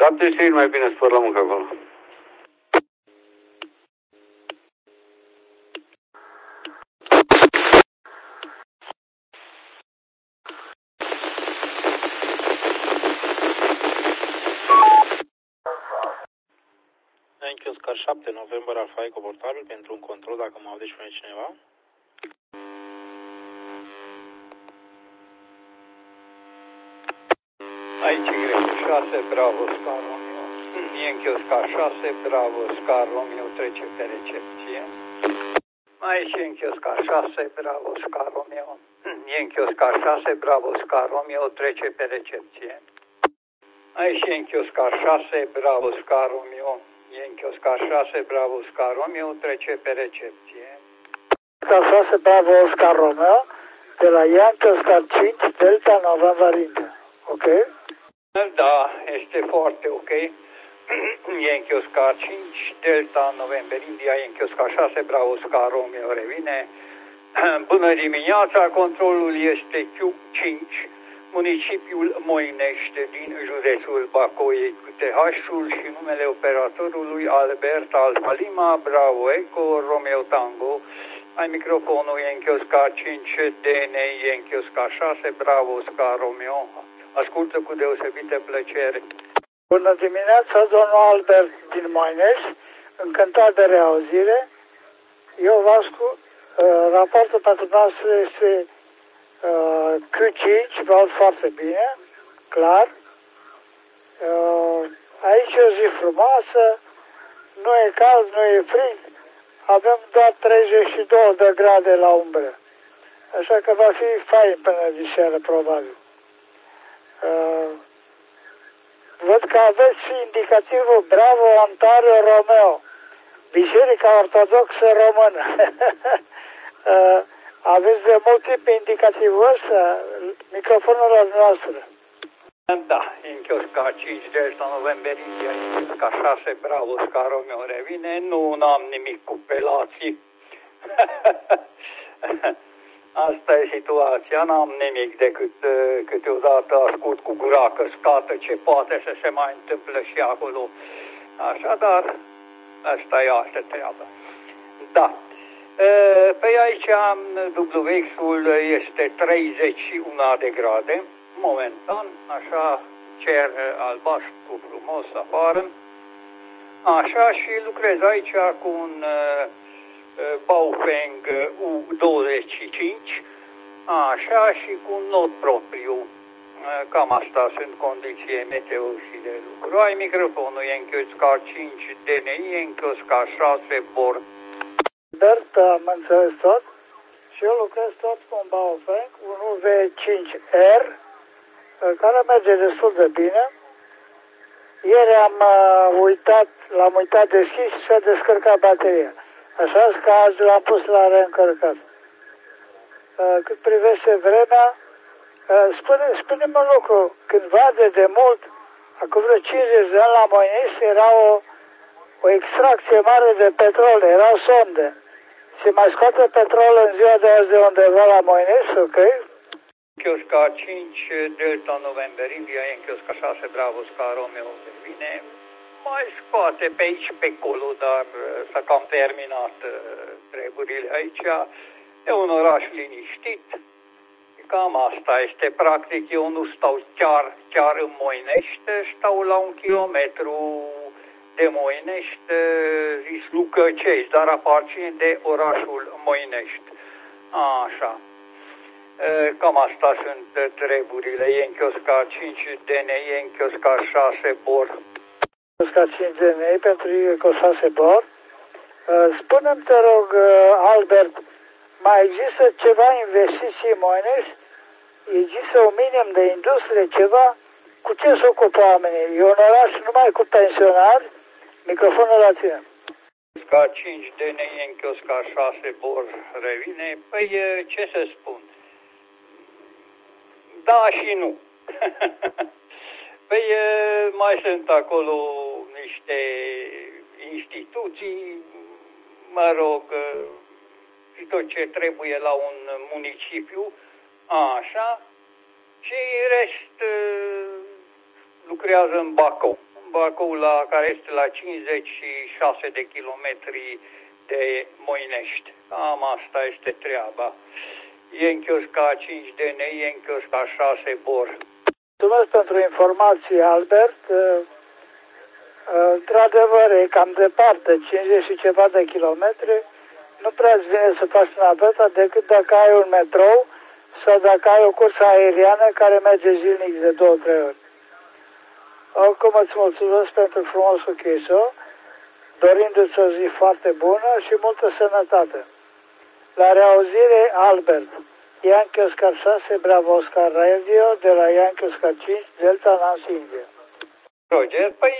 17 mai bine spor la muncă acolo. Yankee Oscar 7, November Alpha Eco portabil pentru un control dacă mă aude și pe cineva. Aici greșe 6, Bravo, Scar Romeo. Yankee Oscar 6, Bravo, Scar Romeo trece pe recepție. Aici Yankee Oscar 6, Bravo, Scar Romeo. Yankee Oscar 6, Bravo, Scar Romeo trece pe recepție. Aici Yankee Oscar 6, Bravo, Scar Romeo. Yankee Oscar 6, Bravo, Oscar Romeo trece pe recepție. Oscar 6, Bravo, Oscar Romeo, de la Yankee Oscar 5, Delta November India. Ok? Da, este foarte ok. Yankee Oscar 5, Delta November India, Yankee Oscar 6, Bravo, Oscar Romeo revine. Bună dimineața, controlul este Q5. Municipiul Moinește din județul Bacău cu TH-ul și numele operatorului Albert Alfa Lima, Bravo Eco, Romeo Tango. Ai microfonul Yankee Oscar 5, DNA Yankee Oscar 6, Bravo Oscar Romeo. Ascultă cu deosebită plăcere. Bună dimineața, domnul Albert din Moinești, încântat de reauzire. Eu vă ascult, raportul pentru noastră este Q5, vă aud foarte bine, clar. Aici e o zi frumoasă, nu e cald, nu e frig, avem doar 32 de grade la umbră. Așa că va fi fain până de seară, probabil. Văd că aveți și indicativul Bravo Ontario Romeo, Biserica Ortodoxă Română. Aveți de mult timp indicativul ăsta, microfonul noastră. Da, Yankee Oscar 5, Delta November India, Yankee Oscar 6, Bravo, Oscar Romeo revine. Nu, n-am nimic cu pelații. Asta e situația, n-am nimic decât câteodată ascult cu gura căscată ce poate să se mai întâmplă și acolo. Așadar, asta e altă treabă. Da. Pe aici WX-ul este 31 de grade, momentan, așa, cer albastru frumos afară. Așa, și lucrez aici cu un Baofeng U25, așa, și cu un not propriu. Cam asta sunt condiții meteo și de lucru. Ai microfonul Yankee Oscar 5 DNI, Yankee Oscar 6 Bord. Bert, am înțeles tot și eu lucrez tot cu un Baofeng, un UV5R, care merge destul de bine. Ieri l-am uitat deschis și s-a descărcat bateria. Așa că azi l-am pus la reîncărcat. Cât privește vremea, spune-mă un lucru, cândva de mult, acum vreo 50 de ani la Moinești, era o extracție mare de petrol, erau sonde. Se mai scoate petrol în ziua de azi de undeva la Moinești, ok? Yankee Oscar 5, Delta November India, Yankee Oscar 6, Bravo, Oscar Romeo vine. Mai scoate pe aici, pe acolo, dar s-a cam terminat treburile aici. E un oraș liniștit. Cam asta este, practic, eu nu stau chiar în Moinești, stau la 1 kilometru de Moinești, zis Lucăcei, dar aparține de orașul Moinești. Așa. Cam asta sunt treburile. Yankee Oscar 5 DNI, Yankee Oscar 6 Bord. Oscar 5 DNI pentru Yankee Oscar 6 Bord. Spune-mi, te rog, Albert, mai există ceva investiții în Moinești? Există un minim de industrie, ceva? Cu ce se ocupă oamenii? E un oraș numai cu pensionari? Microfonul la tine. Oscar 5 DNI, Yankee Oscar 6 Bord revine. Păi, ce să spun? Da și nu. Păi, mai sunt acolo niște instituții, mă rog, și tot ce trebuie la un municipiu, așa, și rest lucrează în Bacău. În Bacău care este la 56 de kilometri de Moinești. Cam asta este treaba. E în chiosca 5 DNI, e în chiosca 6 Bor. Mulțumesc pentru informație, Albert. Într-adevăr, e cam departe, 50 și ceva de kilometri. Nu prea îți vine să faci naveta decât dacă ai un metrou sau dacă ai o cursă aeriană care merge zilnic de 2-3 ori. Oricum îți mulțumesc pentru frumosul chiso, dorindu-ți o zi foarte bună și multă sănătate. La reauzire, Albert. Yankee Oscar 6, Bravo Oscar Radio, de la Yankee Oscar 5, Delta Nancy, India. Roger, păi,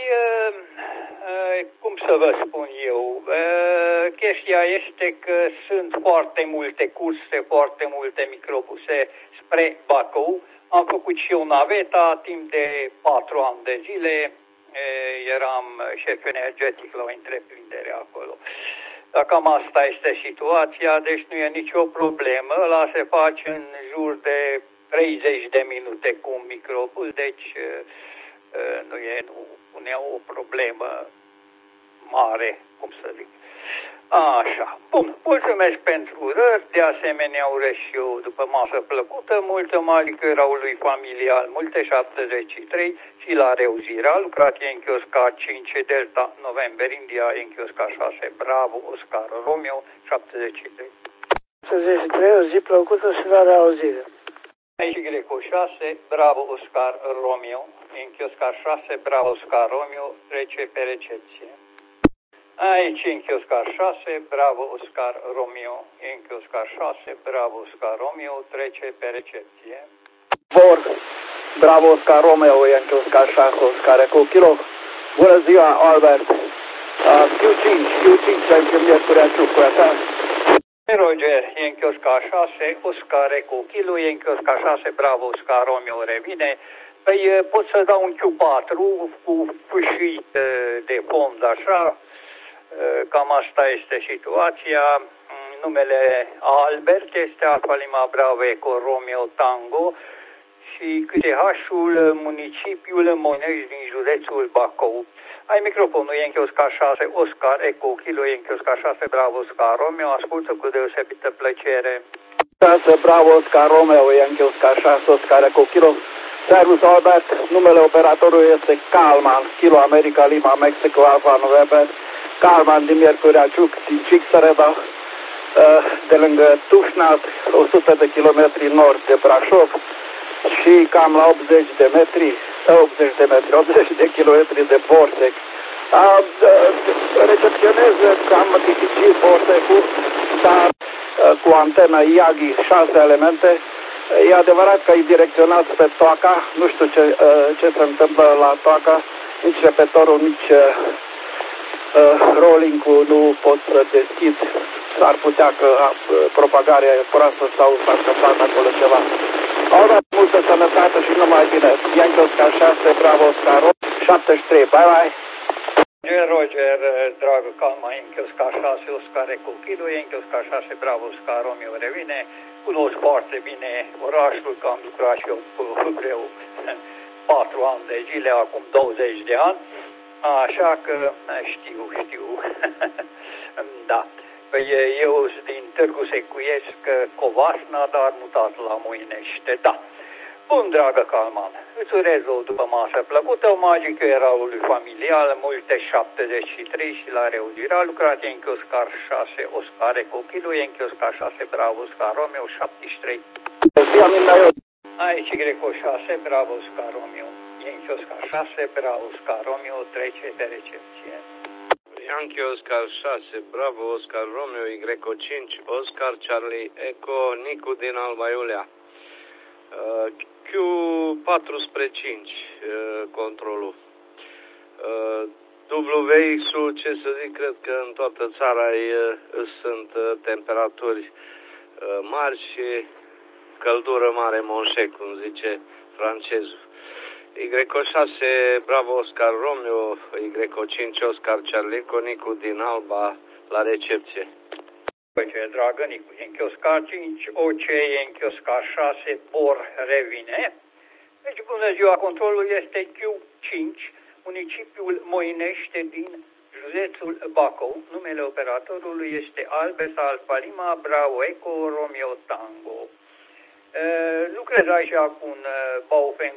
cum să vă spun eu, chestia este că sunt foarte multe curse, foarte multe microbuse spre Bacău. Am făcut și eu naveta timp de 4 ani de zile, eram șef energetic la o întreprindere acolo. Cam asta este situația, deci nu e nicio problemă. Ăla se face în jur de 30 de minute cu un microbus, deci nu e o problemă mare, cum să zic. Așa, bun, mulțumesc pentru urări, de asemenea urez și eu după masă plăcută, multă malică eraului familial, multe 73 și la reuzire. A lucrat în chiosca 5 Delta November India, în chiosca 6 Bravo Oscar Romeo 73. 73, o zi plăcută și la reauzire. Aici Greco 6, Bravo Oscar Romeo, în chiosca 6 Bravo Oscar Romeo, trece pe recepție. Aici în chiosca 6, Bravo Oscar Romeo, în chiosca 6, Bravo Oscar Romeo, trece pe recepție. Vor, Bravo Oscar Romeo, în chiosca 6, Oscar Eco Kilo. Bună ziua, Albert. Q5, pentru miercurea ciucurea. Roger, e în chiosca 6, Oscar Eco Kilo, e în chiosca 6, Bravo Oscar Romeo, revine. Păi pot să dau un Q4 cu fâșit de fond, așa. Cam asta este situația. Numele Albert este Alfa Lima Bravo Eco Romeo Tango și QTH-ul municipiul Moinești din județul Bacău. Ai microfonul, e în chiosca 6, Oscar Eco Kilo, e în chiosca 6, Bravo Oscar Romeo, ascultă cu deosebită plăcere. 6, Bravo Oscar Romeo, e în chiosca 6, Oscar Eco Kilo. Servus Albert, numele operatorului este Calman, Kilo America Lima Mexico Alfa November. Calman din Miercurea Ciuc, din Cixăreva, de lângă Tușnat, 100 de kilometri nord de Brașov și cam la 80 de kilometri de Borsec. Recepționez cam dificil Borsecul, dar cu antenă Yagi 6 elemente. E adevărat că e direcționat pe Toaca, nu știu ce se întâmplă la Toaca, nici repetorul, nici rolling-ul nu pot să deschid. S-ar putea că propagarea e proastă sau s-a întâmplat acolo ceva. Au multă sănătate și numai bine. Yankee Oscar 6, Bravo Oscar 73. Bye bye! Roger, dragă Calma, Yankee Oscar 6, Oscar Eco Kilo, Yankee Oscar 6, Bravo Oscar Romeo, revine. Cunosc foarte bine orașul, că am lucrat și eu cu greu 4 ani de zile, acum 20 de ani. Așa că știu. Da. Păi eu sunt din Târgu Secuiesc, Covasna, dar mutat la Moinește. Da. Bun, dragă Calman, îți urez o după masă plăcută, o magică eraului familial, multe 73 și la reuzire. A lucrat în chioscar 6, Oscar Eco Kilo, în chioscar 6, Bravo Oscar Romeo, 73. Aici Greco 6, Bravo Oscar Romeo, în chioscar 6, Bravo Oscar Romeo, trece pe recepție. Yankee Oscar 6, Bravo Oscar Romeo, Greco 5, Oscar Charlie Eco, Nicu din Alba Iulia. Q4 spre 5, controlul. WX-ul, ce să zic, cred că în toată țara sunt temperaturi mari și căldură mare, monșec, cum zice francezul. Y6, Bravo Oscar Romeo, Y5, Oscar Charlie, Nicu din Alba, la recepție. Ce dragă Nicu, în chiosca 5, OC, în chiosca 6, Bor, revine. Deci, bună ziua, controlul este Q5, municipiul Moinește din județul Bacău. Numele operatorului este Albert Alfa Lima Bravo Eco Romeo Tango. Lucrez așa cu un Baofeng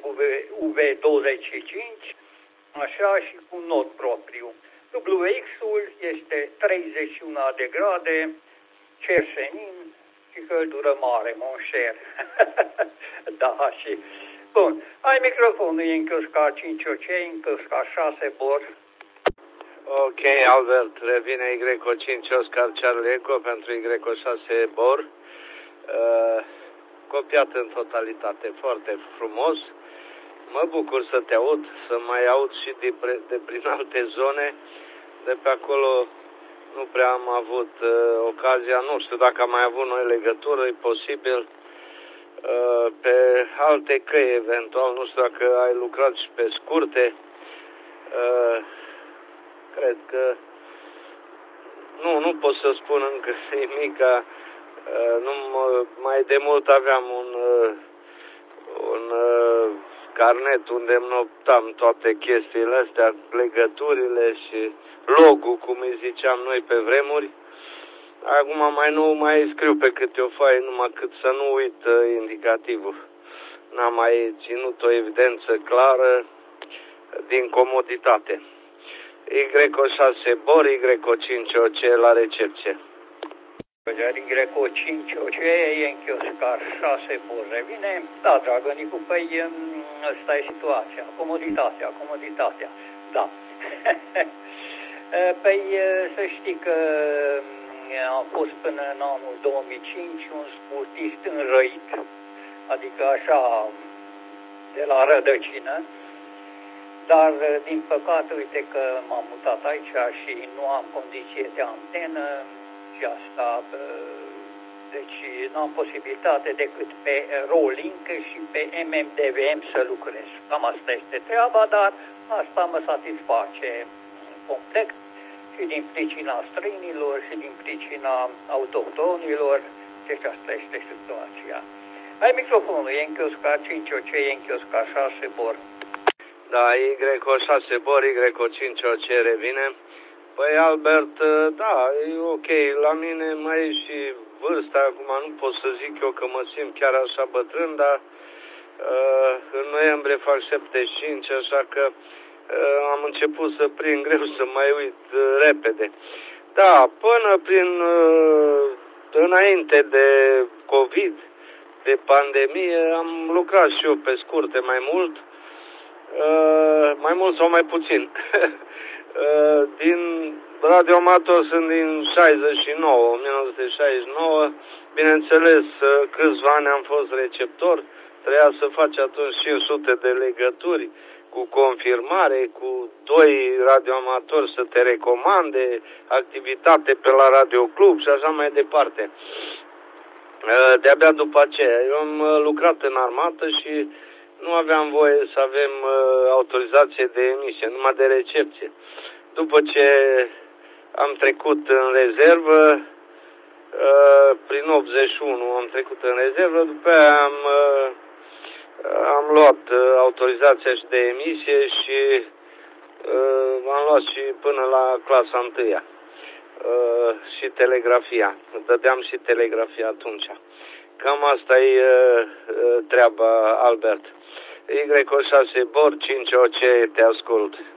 UV25, așa, și cu un not propriu. WX-ul este 31 de grade, cer senin și căldură mare, mon cher. Da, și... Bun, ai microfonul, e în chiosca 5OC, în chiosca 6 bor. Ok, Albert, revine Y5 Oscar Charlie Eco pentru Y6 bor. Copiat în totalitate, foarte frumos. Mă bucur să te aud, să mai aud și de prin alte zone. De pe acolo nu prea am avut ocazia, nu știu dacă am mai avut noi legătură, e posibil. Pe alte căi eventual, nu știu dacă ai lucrat și pe scurte. Cred că nu pot să spun încă nimic. Mai de mult aveam un carnet unde îmi noptam toate chestiile astea, legăturile și logul, cum îi ziceam noi pe vremuri. Acum mai nou mai scriu pe câte o foaie, numai cât să nu uit indicativul. N-am mai ținut o evidență clară din comoditate. Y6 bor, Y5OC la recepție. Y5OC e în chioscar 6 bor, revine. Da, dragă Nicu, păi asta e situația, comoditatea, da. Păi să știi că am fost până în anul 2005 un sportist înrăit, adică așa de la rădăcină, dar din păcate uite că m-am mutat aici și nu am condiție de antenă și asta, deci nu am posibilitate decât pe Rolink și pe MMDVM să lucrez. Cam asta este treaba, dar asta mă satisface complet. Și din pricina străinilor și din pricina autohtonilor, deci asta este situația. Ai microfonul, e în chiosca 5OC, e în chiosca 6 bor. Da, Y6 bor, Y5OC revine. Păi, Albert, da, e ok, la mine mai e și vârsta, acum nu pot să zic eu că mă simt chiar așa bătrân, dar în noiembrie fac 75, așa că am început să prind greu să mai uit repede. Da, până înainte de COVID, de pandemie, am lucrat și eu pe scurte mai mult sau mai puțin. Din radioamator sunt din 1969, bineînțeles, câțiva ani am fost receptor, trebuia să faci atunci 500 de legături cu confirmare, cu 2 radioamatori să te recomande, activitate pe la Radio Club și așa mai departe. De-abia după aceea, eu am lucrat în armată și nu aveam voie să avem autorizație de emisie, numai de recepție. După ce am trecut în rezervă, prin 81 am trecut în rezervă, după aia am luat autorizația și de emisie și am luat și până la clasa 1 și telegrafia. Dădeam și telegrafia atunci. Cam asta e treaba, Albert. Y6 bor, 5OC, te ascult.